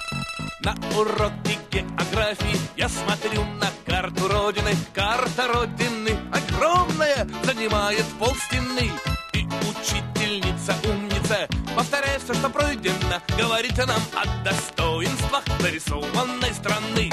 На уроке географии я смотрю на карту Родины. Карта Родины огромная, занимает полстены. И учительница умница, повторяя все, что пройдено, говорит нам о достоинствах нарисованной страны.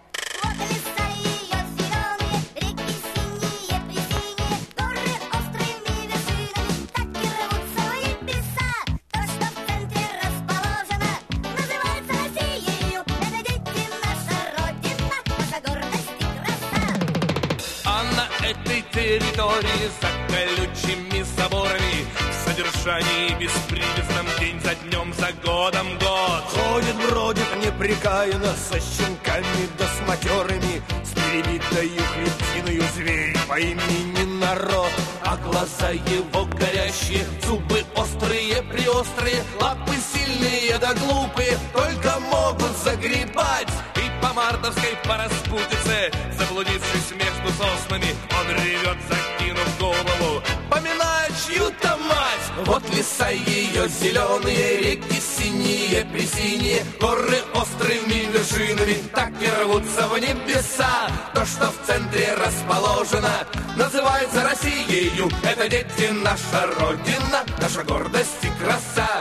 Территории за колючими заборами, в содержании беспривязном день за днем, за годом год. Ходит, бродит непрекаянно, со щенками да с матерыми, с перебитою хребтиною зверь по имени Народ. А глаза его горящие, зубы острые, приострые, лапы сильные да глупые, только могут загребать. И по мартовской пораспутице, заблудившись между соснами, он ревет, закинув голову, поминая чью-то мать. Вот леса ее зеленые, реки синие, пресиние, горы острыми вершинами так и рвутся в небеса. То, что в центре расположено, называется Россией. Это, дети, наша Родина, наша гордость и краса.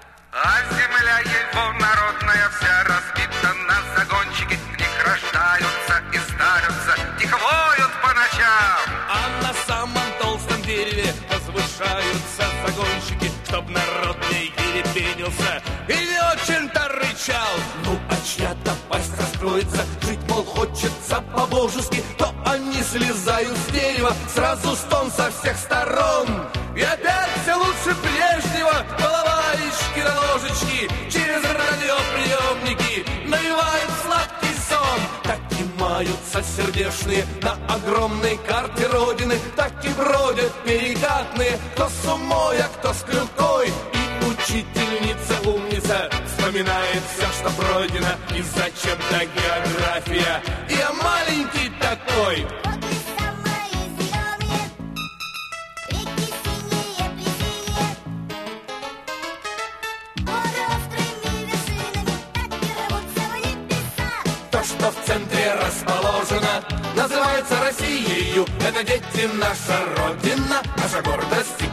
А земля его народная вся разбита на загончики, в них рождаются и старятся, тихо воют по ночам. А на самом толстом дереве возвышаются загонщики, чтоб народ не ерепенился и не очень-то рычал. Ну а чья-то пасть раскроется, жить, мол, хочется по-божески, то они слезают с дерева, сразу стон со всех сторон. И опять все лучше прежнего, балалайчики на ложечки, через радиоприемники навевают сладкий сон. Так и маются сердечные на огромной карте Родины, так и бродят перекатные, кто с умой, а кто с клюкой. И учительница умница вспоминает все, что пройдено, и зачем-то география, и я маленький такой. Что в центре расположено, называется Россией. Это, дети, наша Родина, наша гордость